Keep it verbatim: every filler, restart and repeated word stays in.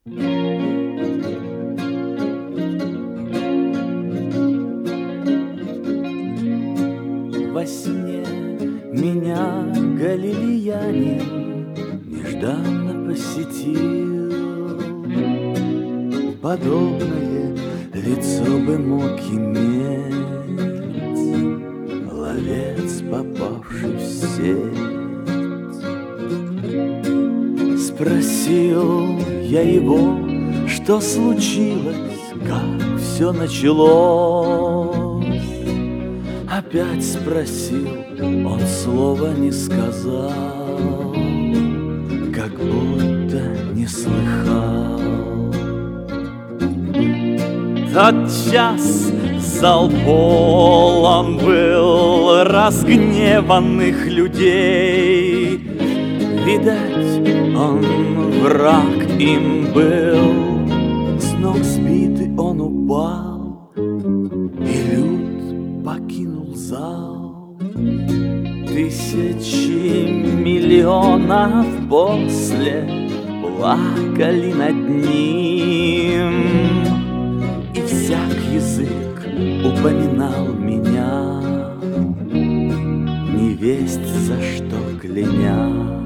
Во сне меня галилеянин нежданно посетил. Подобное лицо бы мог иметь ловец, попавший в сеть. Спросил я его, что случилось, как все началось. Опять спросил, он слова не сказал, как будто не слыхал. Тот час зал полон был разгневанных людей. Видать, он враг им был. С ног сбитый он упал, и люд покинул зал. Тысячи миллионов после плакали над ним. И всяк язык упоминал меня, невесть за что кляня.